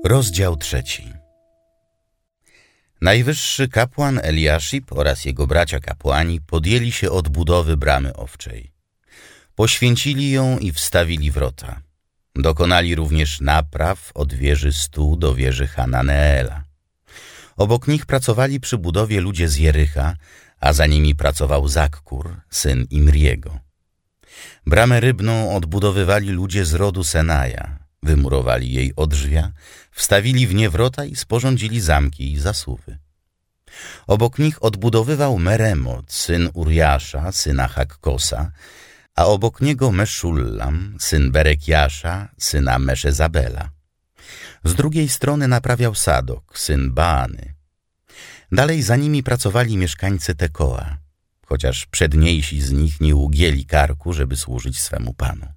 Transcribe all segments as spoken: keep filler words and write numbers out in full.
Rozdział trzeci. Najwyższy kapłan Eliaszib oraz jego bracia kapłani podjęli się odbudowy bramy owczej. Poświęcili ją i wstawili wrota. Dokonali również napraw od wieży stu do wieży Hananeela. Obok nich pracowali przy budowie ludzie z Jericha, a za nimi pracował Zakkur, syn Imriego. Bramę rybną odbudowywali ludzie z rodu Senaja. Wymurowali jej odrzwia, wstawili w nie wrota i sporządzili zamki i zasuwy. Obok nich odbudowywał Meremot, syn Uriasza, syna Hakkosa, a obok niego Meszullam, syn Berekiasza, syna Meszezabela. Z drugiej strony naprawiał Sadok, syn Baany. Dalej za nimi pracowali mieszkańcy Tekoa, chociaż przedniejsi z nich nie ugięli karku, żeby służyć swemu panu.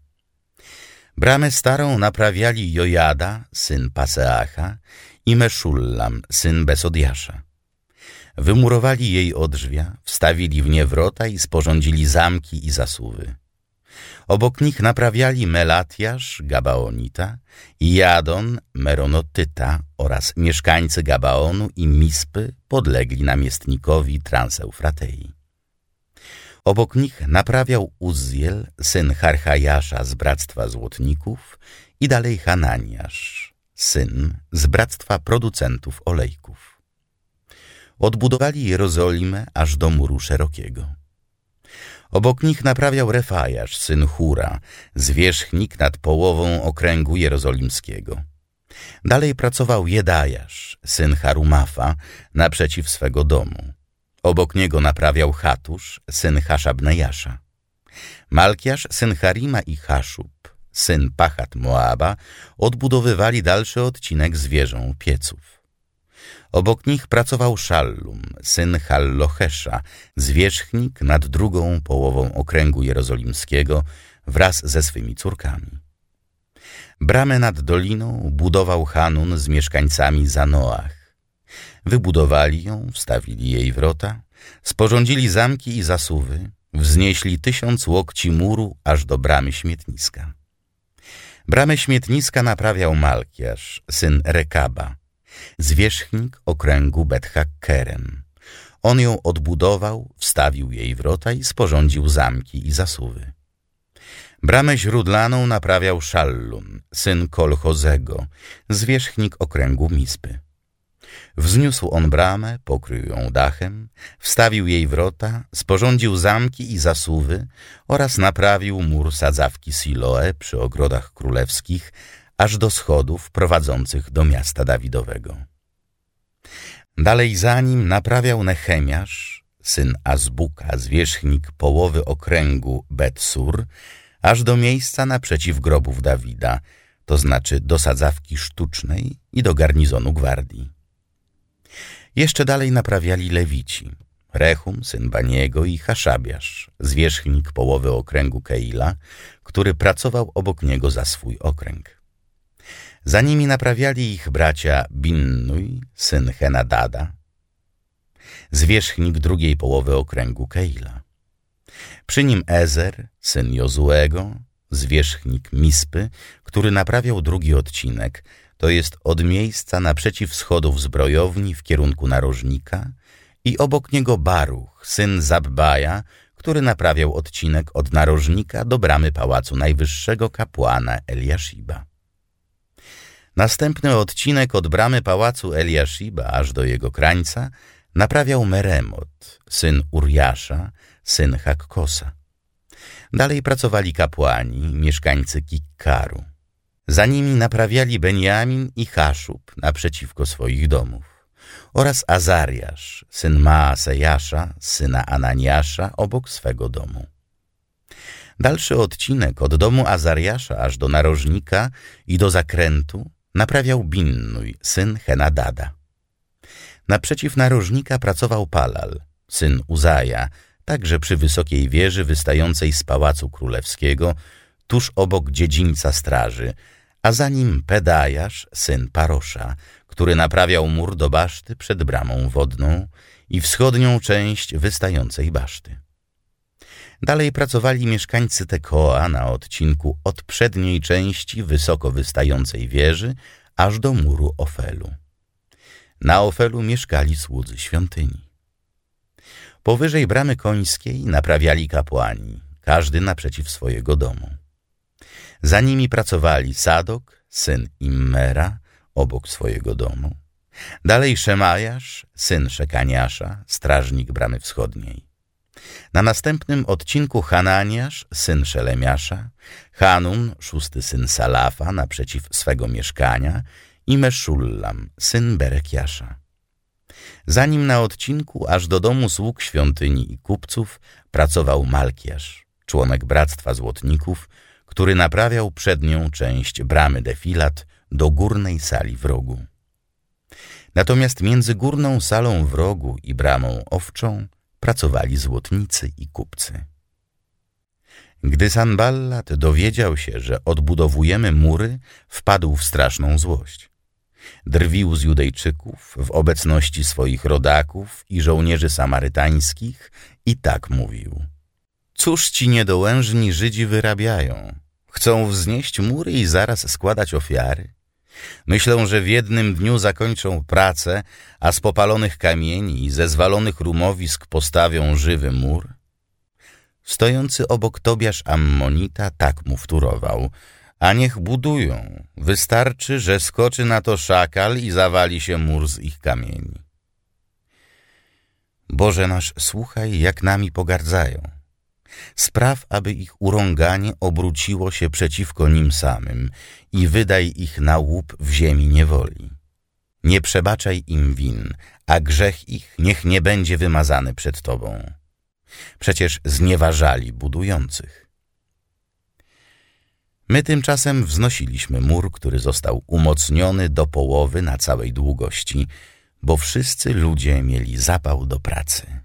Bramę starą naprawiali Jojada, syn Paseacha, i Meszullam, syn Besodiasza. Wymurowali jej odrzwia, wstawili w nie wrota i sporządzili zamki i zasuwy. Obok nich naprawiali Melatiasz, Gabaonita, i Jadon, Meronotyta oraz mieszkańcy Gabaonu i Mispy podlegli namiestnikowi Transeufratei. Obok nich naprawiał Uzziel, syn Harchajasza z Bractwa Złotników i dalej Hananiasz, syn z Bractwa Producentów Olejków. Odbudowali Jerozolimę aż do Muru Szerokiego. Obok nich naprawiał Refajasz, syn Hura, zwierzchnik nad połową okręgu jerozolimskiego. Dalej pracował Jedajasz, syn Harumafa, naprzeciw swego domu. Obok niego naprawiał Chatusz, syn Haszabnejasza. Malkiasz, syn Harima i Haszub, syn Pachat Moaba, odbudowywali dalszy odcinek z wieżą pieców. Obok nich pracował Szallum, syn Hallochesza, zwierzchnik nad drugą połową okręgu jerozolimskiego wraz ze swymi córkami. Bramę nad doliną budował Hanun z mieszkańcami Zanoach. Wybudowali ją, wstawili jej wrota, sporządzili zamki i zasuwy, wznieśli tysiąc łokci muru aż do bramy śmietniska. Bramę śmietniska naprawiał Malkiasz, syn Rekaba, zwierzchnik okręgu Bet-Hakkerem. On ją odbudował, wstawił jej wrota i sporządził zamki i zasuwy. Bramę źródlaną naprawiał Szallum, syn Kolchozego, zwierzchnik okręgu Mispy. Wzniósł on bramę, pokrył ją dachem, wstawił jej wrota, sporządził zamki i zasuwy oraz naprawił mur sadzawki Siloe przy ogrodach królewskich, aż do schodów prowadzących do miasta Dawidowego. Dalej za nim naprawiał Nechemiasz, syn Azbuka, zwierzchnik połowy okręgu Bet-Sur, aż do miejsca naprzeciw grobów Dawida, to znaczy do sadzawki sztucznej i do garnizonu gwardii. Jeszcze dalej naprawiali Lewici, Rechum, syn Baniego i Haszabiasz, zwierzchnik połowy okręgu Keila, który pracował obok niego za swój okręg. Za nimi naprawiali ich bracia Binnuj, syn Henadada, zwierzchnik drugiej połowy okręgu Keila. Przy nim Ezer, syn Jozuego, zwierzchnik Mispy, który naprawiał drugi odcinek, to jest od miejsca naprzeciw schodów zbrojowni w kierunku narożnika, i obok niego Baruch, syn Zabbaja, który naprawiał odcinek od narożnika do bramy pałacu najwyższego kapłana Eliashiba. Następny odcinek od bramy pałacu Eliashiba aż do jego krańca naprawiał Meremot, syn Uriasza, syn Hakkosa. Dalej pracowali kapłani, mieszkańcy Kikkaru. Za nimi naprawiali Benjamin i Haszub naprzeciwko swoich domów oraz Azariasz, syn Maasejasza, syna Ananiasza, obok swego domu. Dalszy odcinek od domu Azariasza aż do narożnika i do zakrętu naprawiał Binnuj, syn Henadada. Naprzeciw narożnika pracował Palal, syn Uzaja, także przy wysokiej wieży wystającej z pałacu królewskiego, tuż obok dziedzińca straży, a za nim Pedajasz, syn Parosza, który naprawiał mur do baszty przed bramą wodną i wschodnią część wystającej baszty. Dalej pracowali mieszkańcy Tekoa na odcinku od przedniej części wysoko wystającej wieży aż do muru Ofelu. Na Ofelu mieszkali słudzy świątyni. Powyżej bramy końskiej naprawiali kapłani, każdy naprzeciw swojego domu. Za nimi pracowali Sadok, syn Immera, obok swojego domu. Dalej Szemajasz, syn Szekaniasza, strażnik bramy wschodniej. Na następnym odcinku Hananiasz, syn Szelemiasza, Hanun, szósty syn Salafa, naprzeciw swego mieszkania i Meszullam, syn Berekiasza. Za nim na odcinku aż do domu sług świątyni i kupców pracował Malkiasz, członek Bractwa Złotników, który naprawiał przednią część bramy Defilat do górnej sali w rogu. Natomiast między górną salą w rogu i bramą owczą pracowali złotnicy i kupcy. Gdy Sanballat dowiedział się, że odbudowujemy mury, wpadł w straszną złość. Drwił z Judejczyków w obecności swoich rodaków i żołnierzy samarytańskich i tak mówił: cóż ci niedołężni Żydzi wyrabiają? Chcą wznieść mury i zaraz składać ofiary? Myślą, że w jednym dniu zakończą pracę, a z popalonych kamieni i ze zwalonych rumowisk postawią żywy mur? Stojący obok Tobiasz Ammonita tak mu wtórował: a niech budują, wystarczy, że skoczy na to szakal i zawali się mur z ich kamieni. Boże nasz, słuchaj, jak nami pogardzają. Spraw, aby ich urąganie obróciło się przeciwko nim samym i wydaj ich na łup w ziemi niewoli. Nie przebaczaj im win, a grzech ich niech nie będzie wymazany przed Tobą. Przecież znieważali budujących. My tymczasem wznosiliśmy mur, który został umocniony do połowy na całej długości, bo wszyscy ludzie mieli zapał do pracy.